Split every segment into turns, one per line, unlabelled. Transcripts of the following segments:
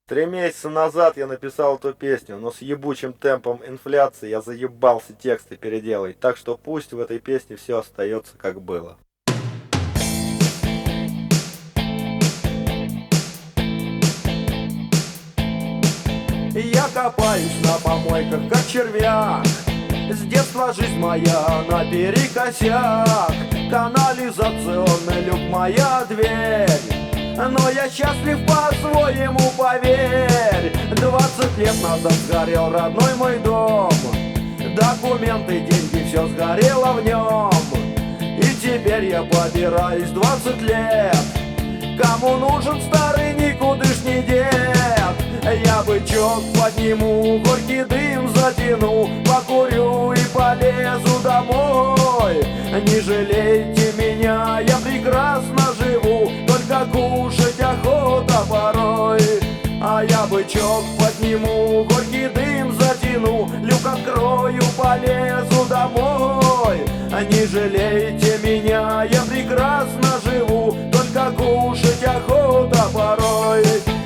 3 месяца назад я написал эту песню, но с ебучим темпом инфляции я заебался тексты переделать, так что пусть в этой песне все остается как было.
Я копаюсь на помойках, как червяк. С детства жизнь моя наперекосяк. Канализационный люк моя дверь. Но я счастлив по-своему, поверь. 20 лет назад сгорел родной мой дом. Документы, деньги, все сгорело в нем. И теперь я побираюсь 20 лет. Кому нужен старый никудышний дед? Я бычок подниму, горький дым затяну, покурю и полезу домой. Не жалейте меня, я прекрасно живу, только кушать охота порой. А я бычок подниму, горький дым затяну, люк открою, полезу домой. Не жалейте меня, я прекрасно живу, только кушать охота порой.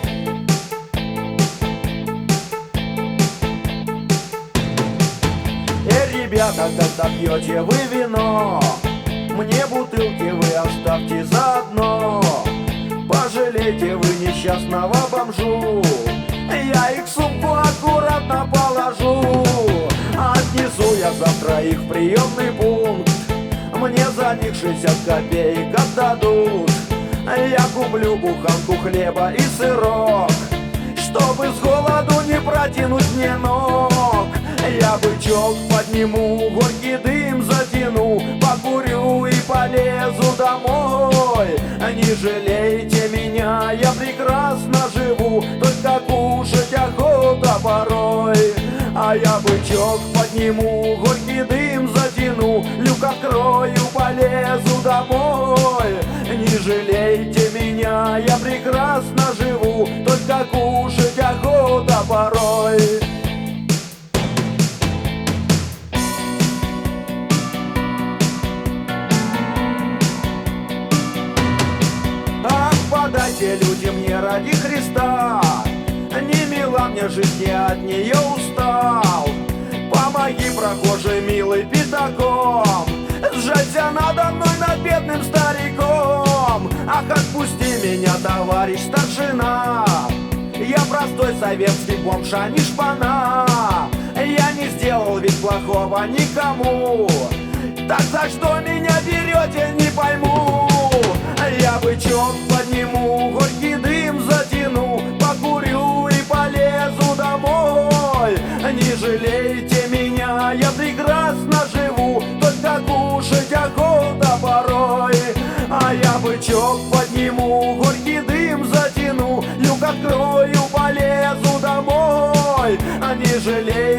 Ребята, когда пьете вы вино, мне бутылки вы оставьте заодно. Пожалейте вы несчастного бомжу, я их в сумку аккуратно положу. Отнесу я завтра их в приемный пункт, мне за них 60 копеек отдадут. Я куплю буханку хлеба и сырок, чтобы с голоду не протянуть мне ног. Я бычок подниму, горький дым затяну, покурю и полезу домой. Не жалейте меня, я прекрасно живу, только кушать охота порой. А я бычок подниму, горький дым затяну, люк открою, полезу домой. Не жалейте меня, я прекрасно живу, только кушать охота порой. Подайте люди мне ради Христа, не мила мне жизнь, я от нее устал. Помоги, прохожий, милый, пятаком, сжалься надо мной, над бедным стариком. Ах, отпусти меня, товарищ старшина, я простой советский бомж, а не шпана. Я не сделал ведь плохого никому, так за что меня берете, не пойму. Я бычок подниму, горький дым затяну, покурю и полезу домой. Не жалейте меня, я прекрасно живу, только кушать охота порой. А я бычок подниму, горький дым затяну, люк открою, полезу домой. Не жалейте